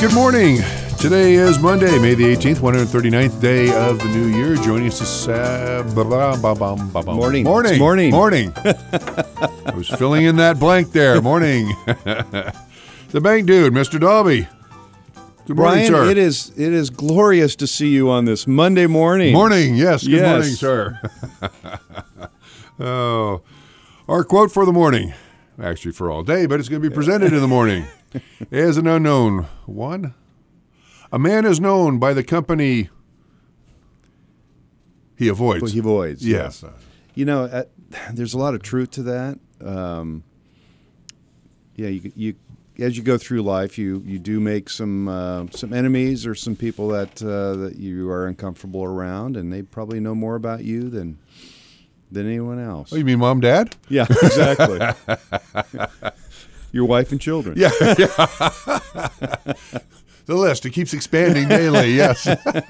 Good morning. Today is Monday, May the 18th, 139th day of the new year. Joining us this Morning. Morning. It's morning. Morning. I was filling in that blank there. Morning. The bank dude, Mr. Dalby. Good morning, Brian, sir. it is glorious to see you on this Monday morning. Morning, yes. Good Yes. morning, sir. Oh, our quote for the morning, actually for all day, but it's going to be presented in the morning, is an unknown one. A man is known by the company he avoids. Well, he avoids. Yes. You know, there's a lot of truth to that. You as you go through life, you do make some enemies or some people that you are uncomfortable around, and they probably know more about you than anyone else. Oh, you mean mom, dad? Yeah, exactly. Your wife and children. Yeah. The list, it keeps expanding daily, yes.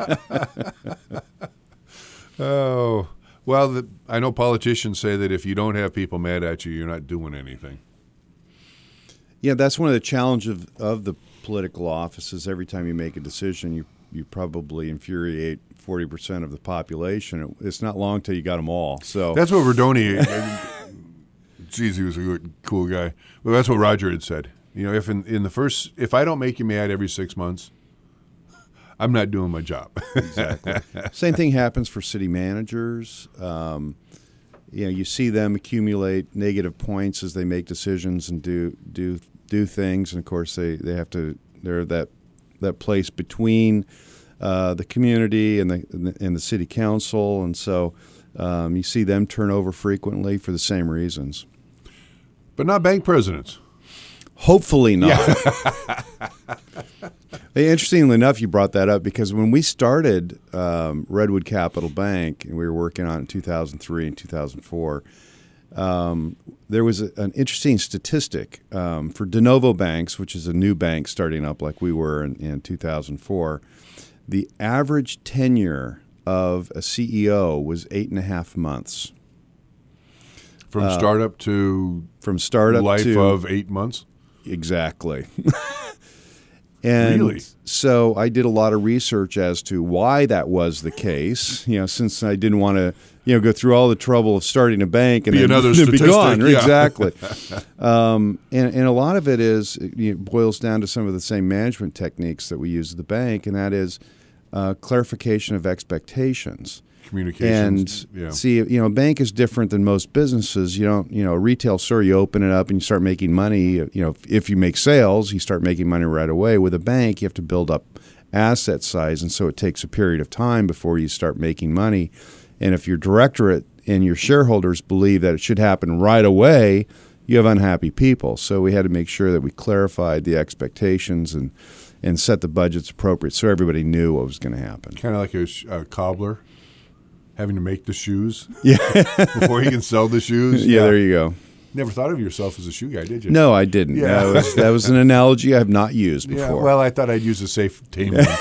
Oh, well, I know politicians say that if you don't have people mad at you, you're not doing anything. Yeah, that's one of the challenges of the political offices. Every time you make a decision, you probably infuriate 40% of the population. It's not long till you got them all. So that's what Verdoni, geez, he was a good, cool guy. Well, that's what Roger had said. You know, if I don't make you mad every 6 months, I'm not doing my job. Exactly. Same thing happens for city managers. You see them accumulate negative points as they make decisions and do things, and of course they're that place between the community and the city council, and so you see them turn over frequently for the same reasons. But not bank presidents. Hopefully not. Yeah. Interestingly enough, you brought that up because when we started Redwood Capital Bank, and we were working on it in 2003 and 2004, there was an interesting statistic for de novo banks, which is a new bank starting up like we were in 2004. The average tenure of a CEO was 8.5 months. From startup to life to of 8 months? Exactly. And really? So I did a lot of research as to why that was the case. Since I didn't want to, go through all the trouble of starting a bank and then be gone. Yeah. Exactly. And a lot of it boils down to some of the same management techniques that we use at the bank, and that is clarification of expectations. Communications. And see, a bank is different than most businesses. You don't, a retail store, you open it up and you start making money. If you make sales, you start making money right away. With a bank, you have to build up asset size, and so it takes a period of time before you start making money. And if your directorate and your shareholders believe that it should happen right away, you have unhappy people. So we had to make sure that we clarified the expectations and set the budgets appropriate so everybody knew what was going to happen. Kind of like a cobbler having to make the shoes before he can sell the shoes. Yeah, there you go. Never thought of yourself as a shoe guy, did you? No, I didn't. Yeah. That was an analogy I have not used before. Yeah, well, I thought I'd use a safe, tame one.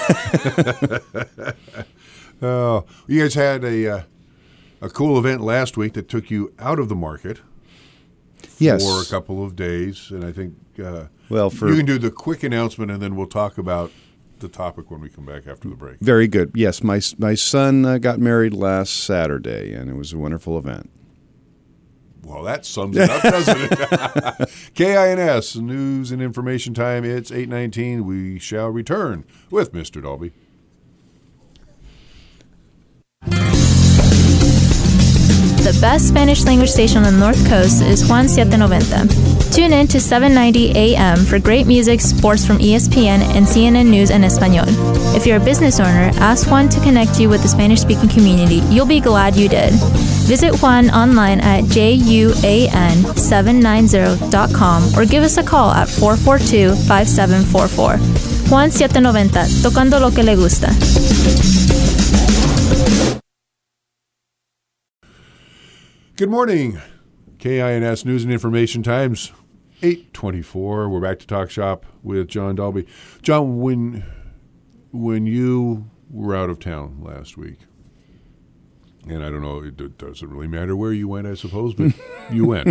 Oh, you guys had a cool event last week that took you out of the market for a couple of days, and I think you can do the quick announcement, and then we'll talk about the topic when we come back after the break. Very good. Yes, my son got married last Saturday, and it was a wonderful event. Well, that sums it up, doesn't it? KINS, News and Information Time. It's 8:19. We shall return with Mr. Dalby. The best Spanish language station on the North Coast is Juan 790. Tune in to 790 AM for great music, sports from ESPN, and CNN News en Español. If you're a business owner, ask Juan to connect you with the Spanish-speaking community. You'll be glad you did. Visit Juan online at juan790.com or give us a call at 442-5744. Juan 790, tocando lo que le gusta. Good morning. KINS News and Information Times, 8:24. We're back to Talk Shop with John Dalby. John, when you were out of town last week, and I don't know, it doesn't really matter where you went, I suppose, but you went.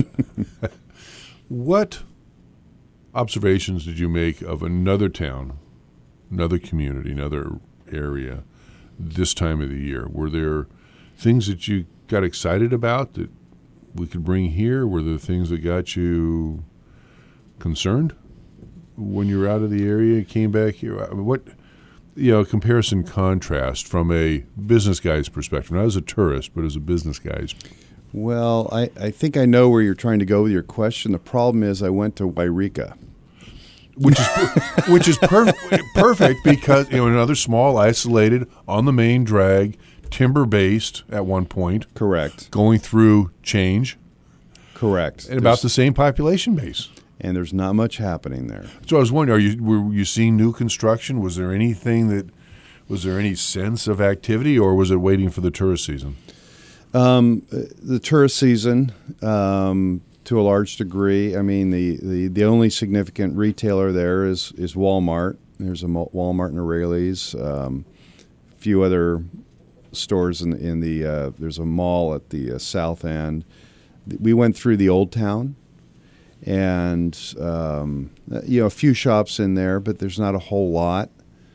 What observations did you make of another town another community, another area this time of the year? Were there things that you got excited about that we could bring here? Were there things that got you concerned when you were out of the area, came back here? I mean, what, comparison contrast from a business guy's perspective, not as a tourist, but as a business guy's. Well, I think I know where you're trying to go with your question. The problem is I went to Wairika. Which is perfect because, another small, isolated, on the main drag, timber-based at one point. Correct. Going through change. Correct. And about the same population base. And there's not much happening there. So I was wondering, were you seeing new construction? Was there any sense of activity, or was it waiting for the tourist season? The tourist season, to a large degree. I mean, the only significant retailer there is Walmart. There's a Walmart in O'Reilly's. A few other stores in the there's a mall at the south end. We went through the Old Town, and a few shops in there, but there's not a whole lot.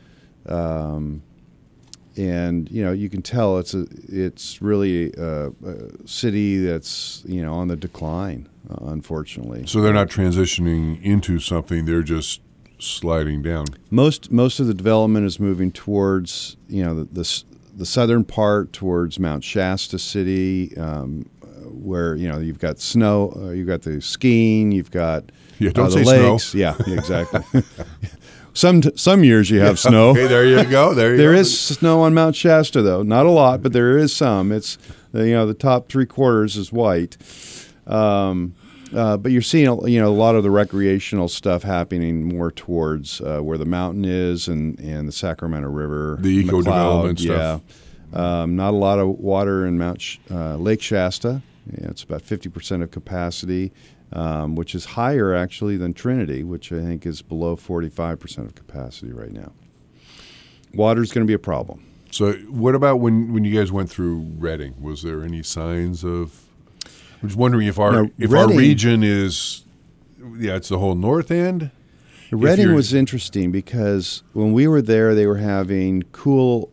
And you can tell it's really a city that's on the decline, unfortunately. So they're not transitioning into something; they're just sliding down. Most of the development is moving towards the southern part, towards Mount Shasta City, where you've got snow, you've got the skiing, you've got don't the say lakes. Snow. Yeah, exactly. Some years you have snow. Okay, there you go. There is snow on Mount Shasta, though. Not a lot, but there is some. It's the top 3/4 is white. But you're seeing a lot of the recreational stuff happening more towards where the mountain is and the Sacramento River, the eco-development stuff. Yeah, not a lot of water in Lake Shasta. Yeah, it's about 50% of capacity. Which is higher, actually, than Trinity, which I think is below 45% of capacity right now. Water's going to be a problem. So what about when you guys went through Redding? Was there any signs of – I was wondering if our region is – it's the whole north end? Redding was interesting because when we were there, they were having cool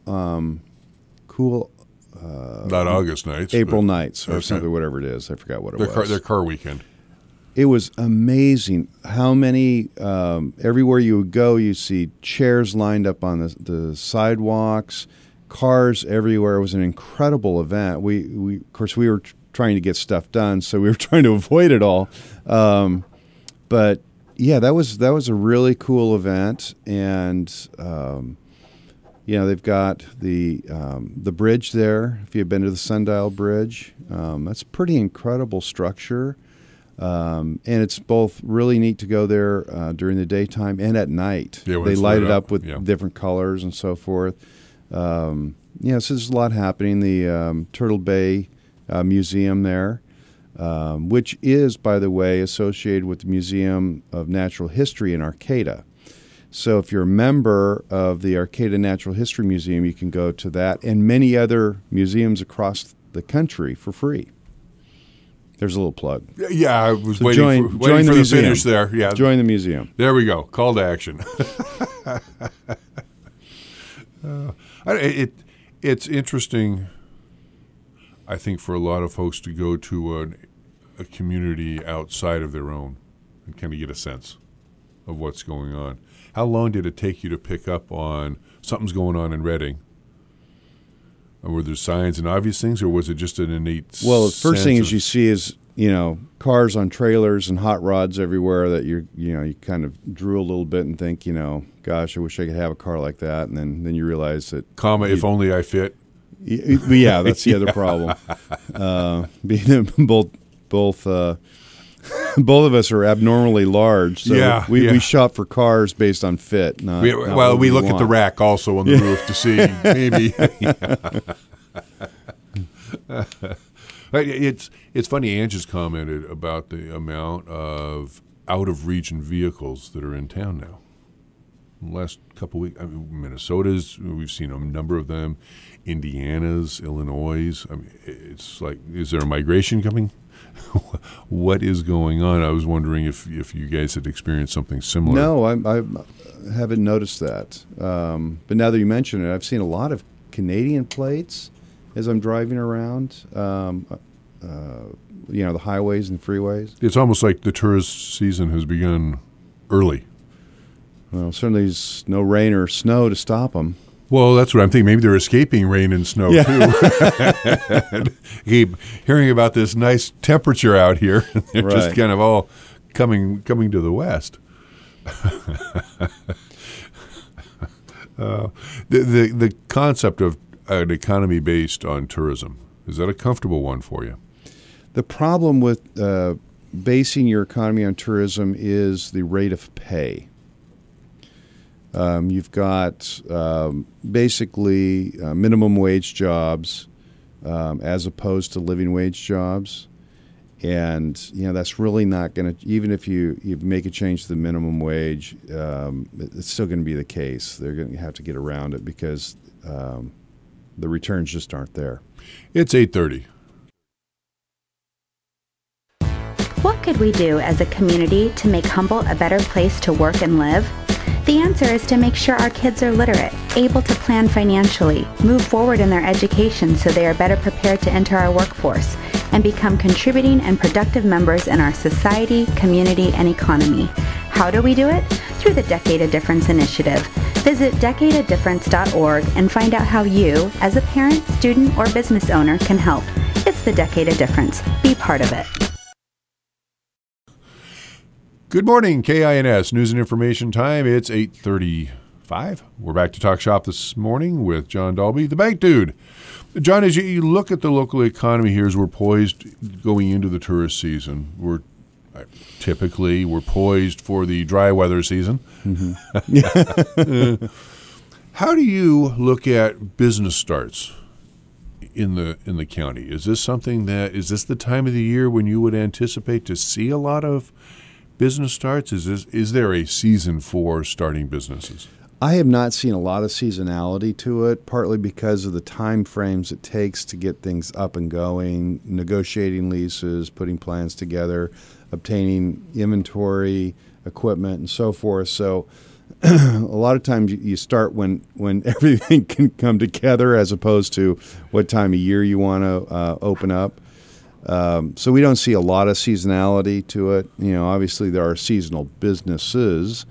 not August nights. April nights or something, whatever it is. I forgot what it was. Their car weekend. It was amazing how many, everywhere you would go, you see chairs lined up on the sidewalks, cars everywhere. It was an incredible event. We of course, we were trying to get stuff done, so we were trying to avoid it all. But yeah, that was a really cool event, and they've got the bridge there. If you've been to the Sundial Bridge, that's a pretty incredible structure. And it's both really neat to go there during the daytime and at night. Yeah, they light it up with different colors and so forth. So there's a lot happening. The Turtle Bay Museum there, which is, by the way, associated with the Museum of Natural History in Arcata. So if you're a member of the Arcata Natural History Museum, you can go to that and many other museums across the country for free. There's a little plug. Yeah, I was waiting for the finish there. Yeah, join the museum. There we go. Call to action. It's interesting, I think, for a lot of folks to go to a community outside of their own and kind of get a sense of what's going on. How long did it take you to pick up on something's going on in Redding? Were there signs and obvious things, or was it just an innate Well, the first thing is you see is, cars on trailers and hot rods everywhere that you kind of drew a little bit and think, gosh, I wish I could have a car like that. And then you realize that... if only I fit. Yeah, that's the other problem. Being both of us are abnormally large, so we shop for cars based on fit. We look at the rack also on the roof to see maybe. It's funny. Ange has commented about the amount of out-of-region vehicles that are in town now. In the last couple of weeks, Minnesota's, we've seen a number of them. Indiana's, Illinois'. It's like, is there a migration coming? what is going on. I was wondering if you guys had experienced something similar. No, I haven't noticed that. But now that you mention it, I've seen a lot of Canadian plates as I'm driving around, the highways and freeways. It's almost like the tourist season has begun early. Well, certainly there's no rain or snow to stop them. Well, that's what I'm thinking. Maybe they're escaping rain and snow, too. Keep hearing about this nice temperature out here. They're just kind of all coming to the west. The concept of an economy based on tourism, is that a comfortable one for you? The problem with basing your economy on tourism is the rate of pay. You've got basically minimum wage jobs as opposed to living wage jobs. And, that's really not going to, even if you make a change to the minimum wage, it's still going to be the case. They're going to have to get around it because the returns just aren't there. It's 8:30. What could we do as a community to make Humboldt a better place to work and live? The answer is to make sure our kids are literate, able to plan financially, move forward in their education so they are better prepared to enter our workforce, and become contributing and productive members in our society, community, and economy. How do we do it? Through the Decade of Difference initiative. Visit decadeofdifference.org and find out how you, as a parent, student, or business owner, can help. It's the Decade of Difference. Be part of it. Good morning, KINS News and Information Time. It's 8:35. We're back to Talk Shop this morning with John Dalby, the bank dude. John, as you look at the local economy here as we're poised going into the tourist season, we're poised for the dry weather season. Mm-hmm. How do you look at business starts in the county? Is this the time of the year when you would anticipate to see a lot of business starts? Is there a season for starting businesses? I have not seen a lot of seasonality to it, partly because of the time frames it takes to get things up and going, negotiating leases, putting plans together, obtaining inventory, equipment, and so forth. So a lot of times you start when everything can come together as opposed to what time of year you want to open up. So we don't see a lot of seasonality to it. Obviously there are seasonal businesses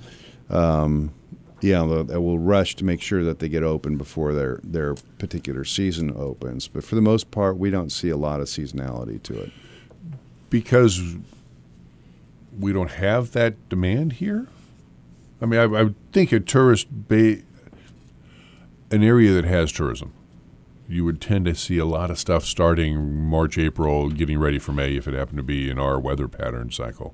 that will rush to make sure that they get open before their particular season opens. But for the most part, we don't see a lot of seasonality to it. Because we don't have that demand here? I mean, I would think an area that has tourism, you would tend to see a lot of stuff starting March, April, getting ready for May if it happened to be in our weather pattern cycle.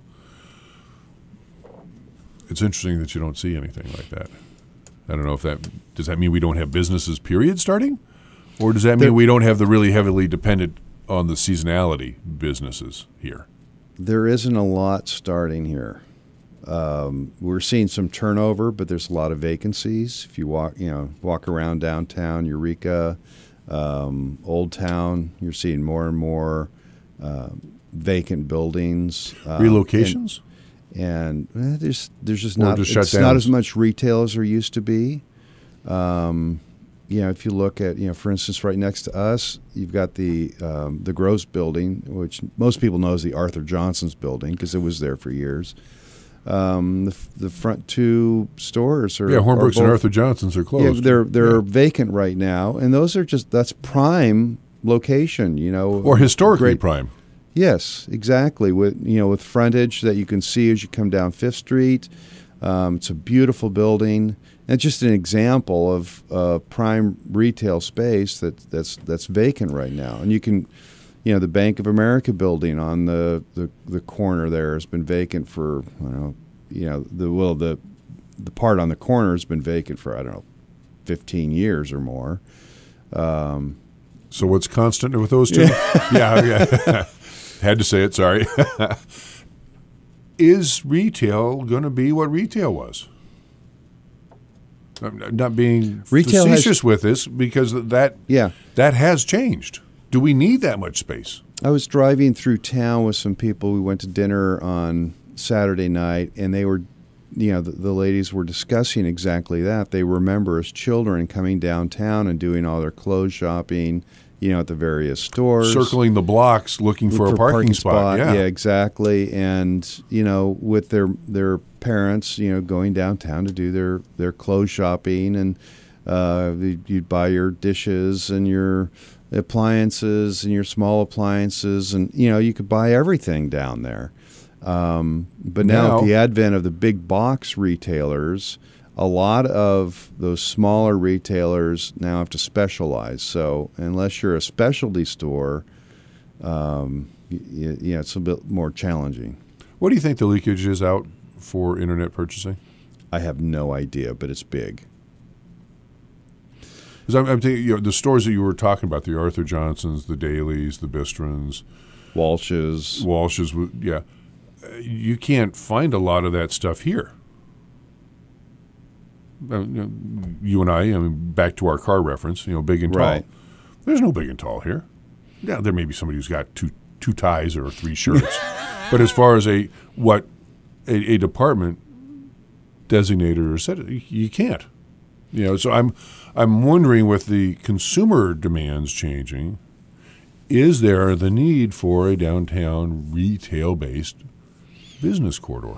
It's interesting that you don't see anything like that. I don't know if does that mean we don't have businesses, period, starting? Or does that mean we don't have the really heavily dependent on the seasonality businesses here? There isn't a lot starting here. We're seeing some turnover, but there's a lot of vacancies. If you walk around downtown Eureka, Old Town, you're seeing more and more vacant buildings. Relocations? And there's just not as much retail as there used to be. If you look at, for instance, right next to us, you've got the Gross building, which most people know is the Arthur Johnson's building because it was there for years. The front two stores are Hornbrooks and Arthur Johnson's are closed. Yeah, they're vacant right now, and that's prime location, or historically prime. Yes, exactly. With frontage that you can see as you come down Fifth Street. It's a beautiful building. And it's just an example of prime retail space that's vacant right now. And you can, the Bank of America building on the corner there has been vacant for, the part on the corner has been vacant for 15 years or more. So what's constant with those two? Yeah. Had to say it, sorry. Is retail going to be what retail was? I'm not being facetious with this because that has changed. Do we need that much space? I was driving through town with some people. We went to dinner on Saturday night, and they were, the ladies were discussing exactly that. They remember as children coming downtown and doing all their clothes shopping, at the various stores. Circling the blocks looking for a parking spot. Yeah, exactly. And, with their parents, going downtown to do their clothes shopping, and you'd buy your dishes and your appliances and your small appliances, and, you could buy everything down there. But now with the advent of the big box retailers, a lot of those smaller retailers now have to specialize. So unless you're a specialty store, it's a bit more challenging. What do you think the leakage is out for internet purchasing? I have no idea, but it's big. Because I'm thinking, the stores that you were talking about, the Arthur Johnsons, the Dailies, the Bistrons, Walsh's, yeah. You can't find a lot of that stuff here. You and I mean, back to our car reference, big and tall. Right. There's no big and tall here. Yeah, there may be somebody who's got two ties or 3 shirts. But as far as a department designator or set, you can't. So I'm wondering, with the consumer demands changing, is there the need for a downtown retail-based business corridor?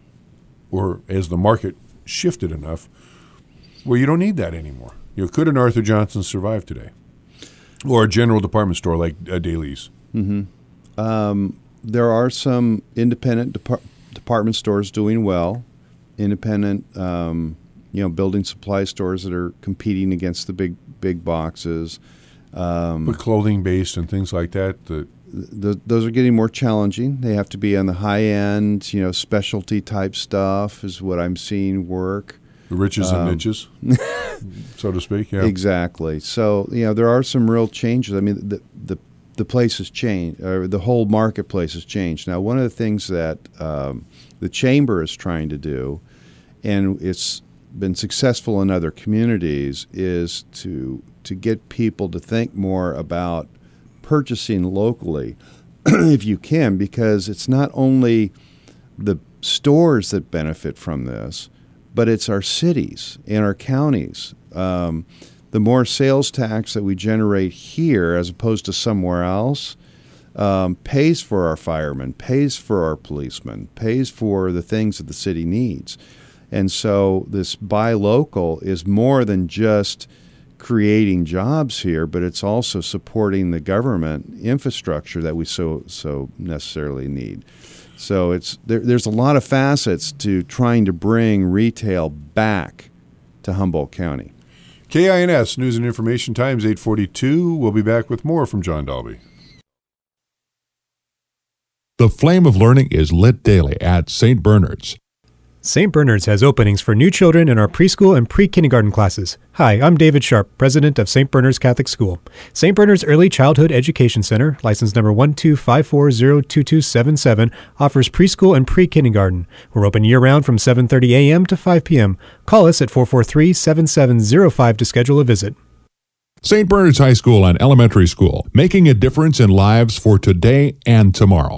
Or has the market shifted enough where you don't need that anymore? Could an Arthur Johnson survive today? Or a general department store like a Dailies? Mm-hmm. There are some independent department stores doing well. Independent, building supply stores that are competing against the big boxes. But clothing-based and things like that? Those are getting more challenging. They have to be on the high end, specialty type stuff is what I'm seeing work. The riches and niches, so to speak. Yeah, exactly. So there are some real changes. I mean, the place has changed, or the whole marketplace has changed. Now, one of the things that the chamber is trying to do, and it's been successful in other communities, is to get people to think more about purchasing locally, if you can, because it's not only the stores that benefit from this, but it's our cities and our counties. The more sales tax that we generate here as opposed to somewhere else pays for our firemen, pays for our policemen, pays for the things that the city needs. And so this buy local is more than just creating jobs here, but it's also supporting the government infrastructure that we so necessarily need. So there's a lot of facets to trying to bring retail back to Humboldt County. KINS News and Information Times 8:42. We'll be back with more from John Dalby. The flame of learning is lit daily at St. Bernard's. St. Bernard's has openings for new children in our preschool and pre-kindergarten classes. Hi, I'm David Sharp, president of St. Bernard's Catholic School. St. Bernard's Early Childhood Education Center, license number 125402277, offers preschool and pre-kindergarten. We're open year-round from 7:30 a.m. to 5 p.m. Call us at 443-7705 to schedule a visit. St. Bernard's High School and Elementary School, making a difference in lives for today and tomorrow.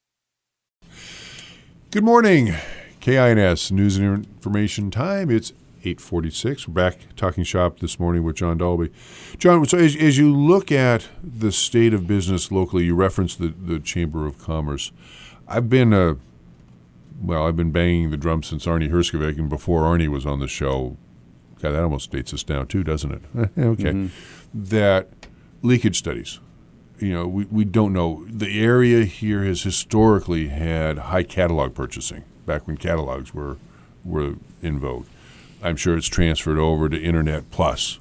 Good morning. KINS News and Information Time. It's 8:46. We're back talking shop this morning with John Dalby. John, so as you look at the state of business locally, you referenced the Chamber of Commerce. I've been banging the drum since Arnie Herskovich, and before Arnie was on the show. God, that almost dates us down too, doesn't it? Okay. Mm-hmm. That leakage studies. We don't know. The area here has historically had high catalog purchasing back when catalogs were in vogue. I'm sure it's transferred over to Internet Plus.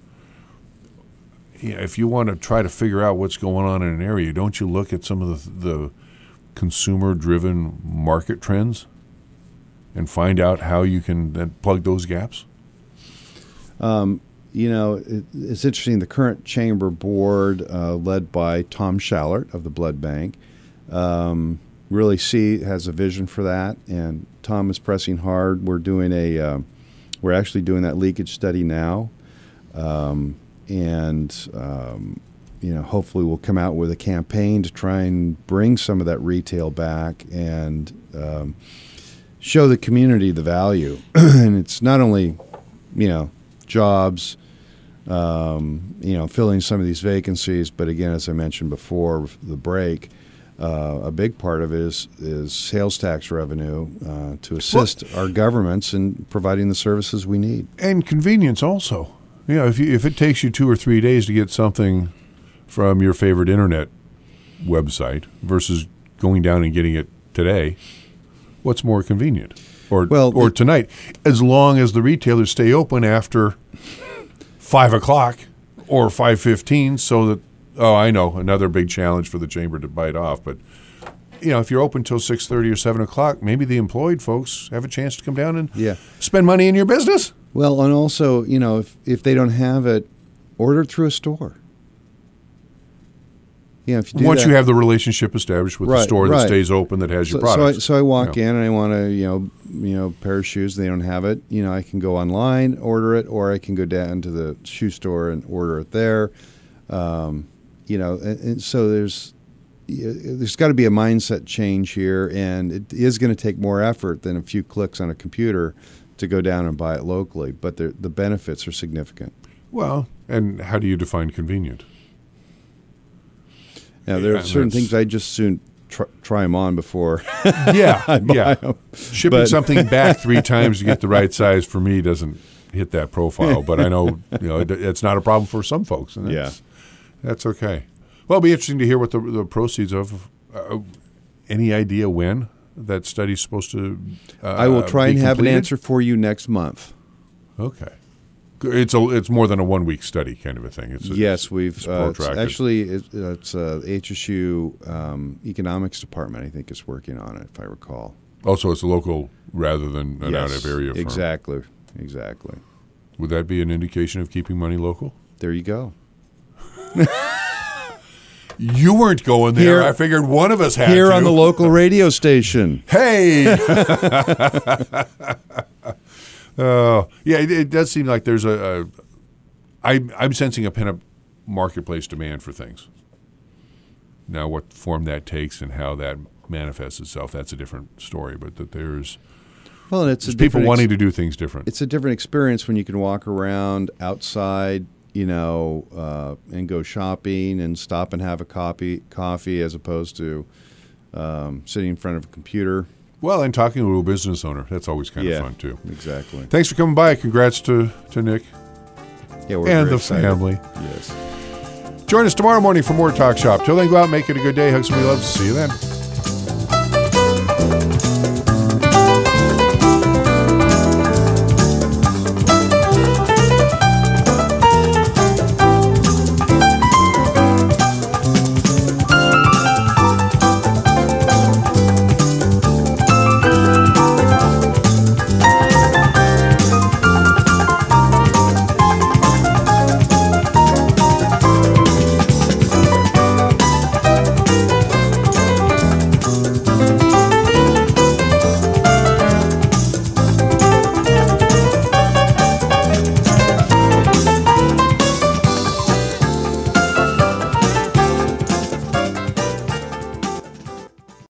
If you want to try to figure out what's going on in an area, don't you look at some of the consumer-driven market trends and find out how you can then plug those gaps? It's interesting. The current chamber board, led by Tom Schallert of the Blood Bank, really has a vision for that, and Tom is pressing hard. We're actually doing that leakage study now, hopefully we'll come out with a campaign to try and bring some of that retail back and show the community the value. And it's not only, jobs, filling some of these vacancies, but again, as I mentioned before, the break, a big part of it is sales tax revenue to assist our governments in providing the services we need. And convenience also. If it takes you 2 or 3 days to get something from your favorite internet website versus going down and getting it today, what's more convenient? Or tonight, as long as the retailers stay open after 5 o'clock or 5:15, so that I know another big challenge for the chamber to bite off. But if you're open till 6:30 or 7 o'clock, maybe the employed folks have a chance to come down and spend money in your business. Well, and also, if they don't have it, order it through a store. If you do Once that, you have the relationship established with the store that stays open, that has your products. So I walk in and I want a pair of shoes. They don't have it. I can go online, order it, or I can go down to the shoe store and order it there. And so there's got to be a mindset change here, and it is going to take more effort than a few clicks on a computer to go down and buy it locally. But the benefits are significant. Well, and how do you define convenient? Now, there are certain things I just soon try them on before I buy them. Shipping something back 3 times to get the right size for me doesn't hit that profile. But I know it's not a problem for some folks, and that's okay. Well, it'll be interesting to hear what the proceeds of. Any idea when that study's supposed to? I will try and have an answer for you next month. Okay. It's more than a 1-week study kind of a thing. Yes, we've it's HSU economics department, I think, is working on it, if I recall. Oh, so it's local rather than an out-of-area firm. Exactly. Would that be an indication of keeping money local? There you go. You weren't going there. I figured one of us had here on the local radio station. Hey! It does seem like there's I'm sensing a pent-up marketplace demand for things. Now, what form that takes and how that manifests itself, that's a different story. But that there's people wanting to do things different. It's a different experience when you can walk around outside, and go shopping and stop and have a coffee as opposed to sitting in front of a computer. Well, and talking to a business owner, that's always kind of fun, too. Exactly. Thanks for coming by. Congrats to Nick and the excited. family. Yes. Join us tomorrow morning for more Talk Shop. Till then, go out and make it a good day. Hug somebody you love. See you then.